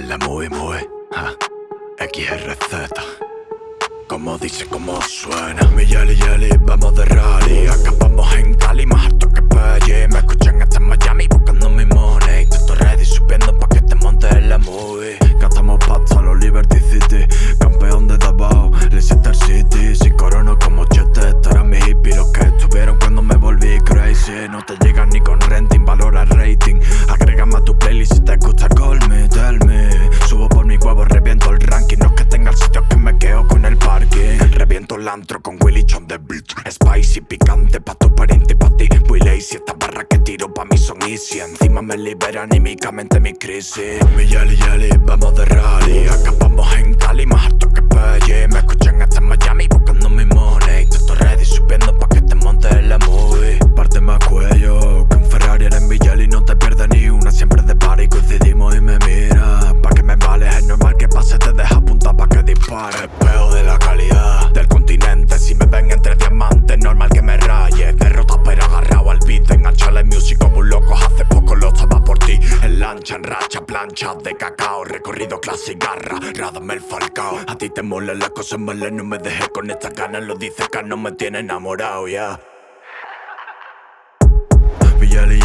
montarla muy, XRZ. Como dice, como suena. Mi yali yali, vamos de rally. Acabamos en Cali, más alto que Pelle. Me escuchan hasta en Miami buscando mi money. Todo ready subiendo pa' que te montes en la movie. Gastamos pasta a los Liberty City. Campeón de Davao, Leicester City. Si corono como Chete, estarán mis hippies. Los que estuvieron cuando me volví crazy. No te llegan ni con renting, valora el rating. Agrégame a tu playlist si te gusta, call me, tell me. Subo por mi huevo, reviento el ranking. No es que tenga el sitio que me quedo con el parking. Reviento el antro con Willy on the beat. Spicy, picante, pa' tu pariente y pa' ti. Muy lazy, estas barras que tiro pa' mí son easy. Encima me libera anímicamente mi crisis. Mi yali yali, vamos de rally. Acabamos en Cali, más alto que Pelle. Me escuchan hasta en Miami buscando mi money. Todo ready subiendo pa' que te montes en la movie. Parte más cuello que un Ferrari, eres mi yali, no te pierdes ni una. Siempre de party coincidimos y me mira. Pa' que me vales, es normal que pase, te deja punta pa' que dispare. Espejo de la calidad del continente. Si me ven entre diamantes, normal que me raye. Derrota pero agarrado al beat. Enganchale music como un loco. Hace poco lo estaba por ti. En lancha, en racha, plancha de cacao. Recorrido clase y garra, Radamel Falcao. A ti te molan las cosas malas, no me dejes con estas ganas. Lo dice que no me tiene enamorado, ya. Mi yali